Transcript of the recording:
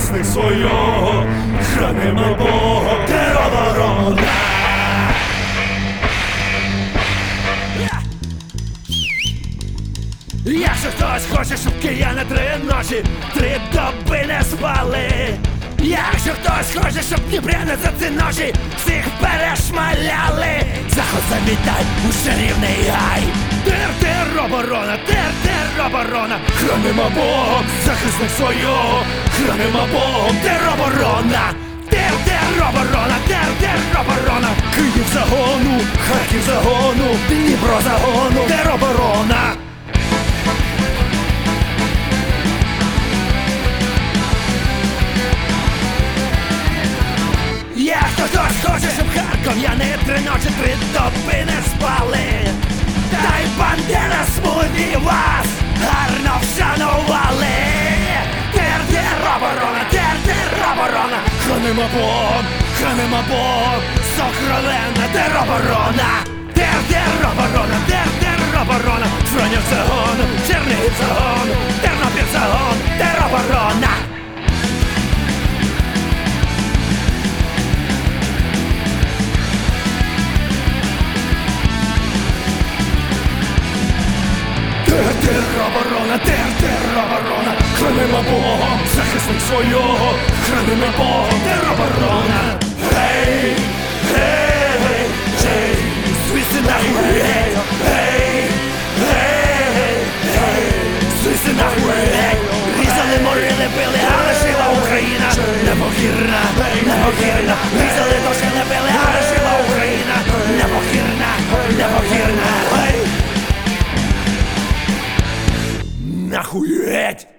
захисник свого, хранимо Богом тероборона. Якщо хтось хоче, щоб кияни 3 ночі, 3 доби не спали. Якщо хтось хоче, щоб дніпряни за ці ночі всіх перешмаляли. Заход завітай у чарівний гай. Тероборона, тероборона, хранимо Богом захисник свого, хранимо Богом тероборона. Тероборона, тероборона, Київ загону, Харків загону, Дніпро загону, тероборона. Якщо хтось хоче, щоб харків'яни 3 ночі, 3 доби не спали, та й бандера смуні вас гарно вшанували. Тероборона, тероборона, хранимо Богом, хранимо Богом, сокровенна тероборона. Тероборона, тероборона, Фронів загон, Чернігів загон, Тернопіль загон, тероборона. Тероборона, тероборона, хранимо Богом захисник свого, хранимо Богом тероборона. Гей, гей, гей, гей, звідси нахуй, гей, гей, гей, гей, звідси нахуй, гей. Різали, морили, били, але жила Україна непокірна, непокірна. Різали, дошили, били, але жила Україна непокірна, непокірна. Нахуй геть!